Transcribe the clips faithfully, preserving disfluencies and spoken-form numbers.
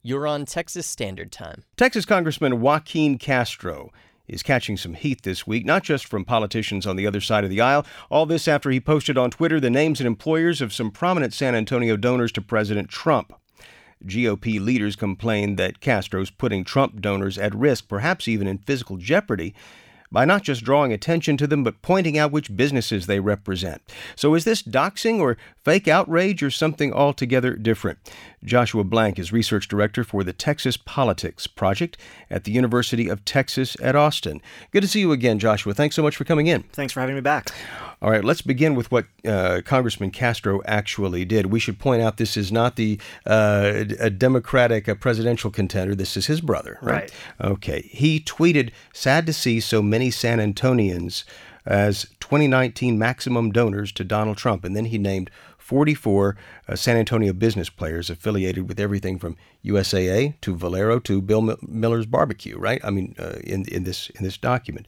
You're on Texas Standard Time. Texas Congressman Joaquin Castro is catching some heat this week, not just from politicians on the other side of the aisle. All this after he posted on Twitter the names and employers of some prominent San Antonio donors to President Trump. G O P leaders complained that Castro's putting Trump donors at risk, perhaps even in physical jeopardy, by not just drawing attention to them, but pointing out which businesses they represent. So is this doxing or fake outrage or something altogether different? Joshua Blank is research director for the Texas Politics Project at the University of Texas at Austin. Good to see you again, Joshua. Thanks so much for coming in. Thanks for having me back. All right, let's begin with what uh, Congressman Castro actually did. We should point out this is not the uh, a Democratic uh, presidential contender. This is his brother, right? Right. Okay. He tweeted, "Sad to see so many San Antonians as twenty nineteen maximum donors to Donald Trump." And then he named forty-four uh, San Antonio business players affiliated with everything from U S A A to Valero to Bill M- Miller's Barbecue, right? I mean, uh, in in this in this document.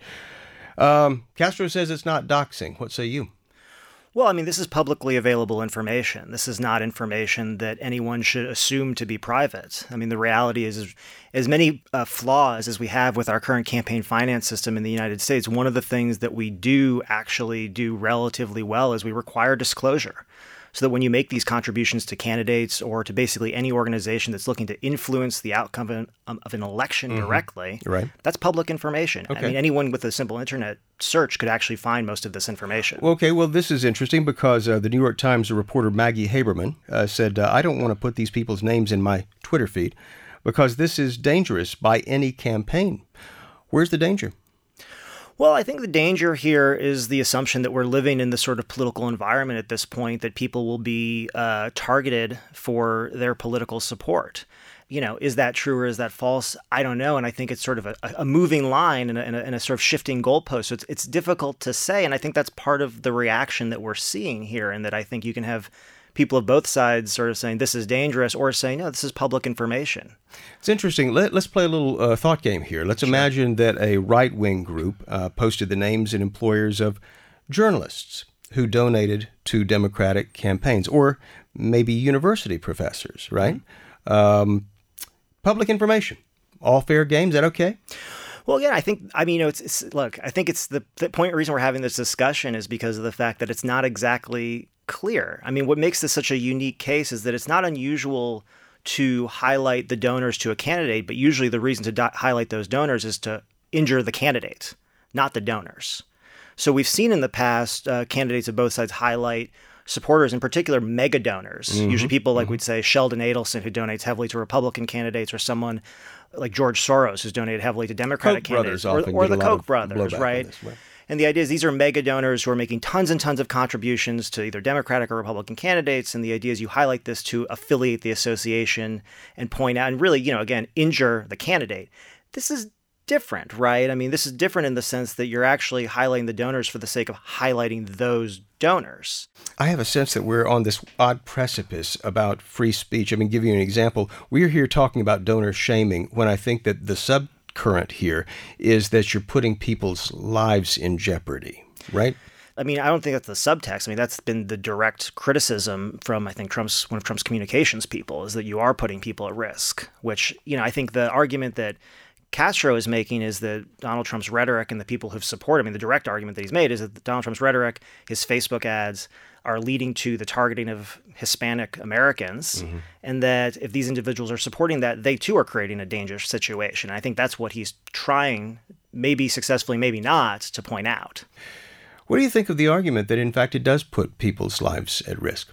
Um, Castro says it's not doxing. What say you? Well, I mean, this is publicly available information. This is not information that anyone should assume to be private. I mean, the reality is, as many uh, flaws as we have with our current campaign finance system in the United States, one of the things that we do actually do relatively well is we require disclosure. So that when you make these contributions to candidates or to basically any organization that's looking to influence the outcome of an, um, of an election mm-hmm. directly, right. that's public information. Okay. I mean, anyone with a simple internet search could actually find most of this information. Well, okay, well, this is interesting because uh, the New York Times reporter Maggie Haberman uh, said, uh, I don't want to put these people's names in my Twitter feed because this is dangerous by any campaign. Where's the danger? Well, I think the danger here is the assumption that we're living in this sort of political environment at this point, that people will be uh, targeted for their political support. You know, is that true or is that false? I don't know. And I think it's sort of a, a moving line and a, and, a, and a sort of shifting goalpost. So it's, it's difficult to say. And I think that's part of the reaction that we're seeing here, and that I think you can have people of both sides sort of saying this is dangerous or saying, no, this is public information. It's interesting. Let, let's play a little uh, thought game here. Let's sure. imagine that a right-wing group uh, posted the names and employers of journalists who donated to Democratic campaigns, or maybe university professors, right? Mm-hmm. Um, public information. All fair game. Is that okay? Well, again, I think, I mean, you know, it's, it's look, I think it's the, the point reason we're having this discussion is because of the fact that it's not exactly clear. I mean, what makes this such a unique case is that it's not unusual to highlight the donors to a candidate, but usually the reason to do- highlight those donors is to injure the candidate, not the donors. So we've seen in the past uh, candidates of both sides highlight supporters, in particular mega donors, mm-hmm. usually people like mm-hmm. we'd say Sheldon Adelson, who donates heavily to Republican candidates, or someone like George Soros, who's donated heavily to Democratic Koch candidates, or, or the Koch brothers, right? This, right? And the idea is these are mega donors who are making tons and tons of contributions to either Democratic or Republican candidates. And the idea is you highlight this to affiliate the association and point out and really, you know, again, injure the candidate. This is different, right? I mean, this is different in the sense that you're actually highlighting the donors for the sake of highlighting those donors. I have a sense that we're on this odd precipice about free speech. I mean, give you an example. We're here talking about donor shaming when I think that the sub current here is that you're putting people's lives in jeopardy, right? I mean, I don't think that's the subtext. I mean, that's been the direct criticism from, I think, Trump's one of Trump's communications people, is that you are putting people at risk, which, you know, I think the argument that Castro is making is that Donald Trump's rhetoric and the people who've supported him, I mean, the direct argument that he's made is that Donald Trump's rhetoric, his Facebook ads, are leading to the targeting of Hispanic Americans, mm-hmm. and that if these individuals are supporting that, they too are creating a dangerous situation. And I think that's what he's trying, maybe successfully, maybe not, to point out. What do you think of the argument that, in fact, it does put people's lives at risk?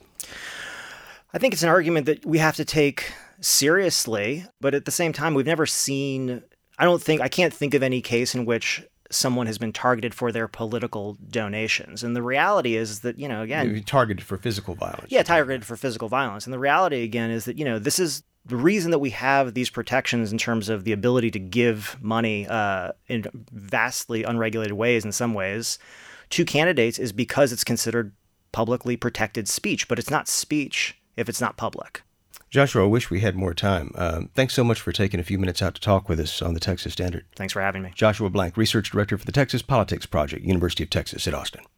I think it's an argument that we have to take seriously, but at the same time, we've never seen, I don't think, I can't think of any case in which someone has been targeted for their political donations. And the reality is that, you know, again... You're targeted for physical violence. Yeah, targeted for physical violence. And the reality, again, is that, you know, this is the reason that we have these protections in terms of the ability to give money uh, in vastly unregulated ways, in some ways, to candidates is because it's considered publicly protected speech. But it's not speech if it's not public. Joshua, I wish we had more time. Um, thanks so much for taking a few minutes out to talk with us on the Texas Standard. Thanks for having me. Joshua Blank, Research Director for the Texas Politics Project, University of Texas at Austin.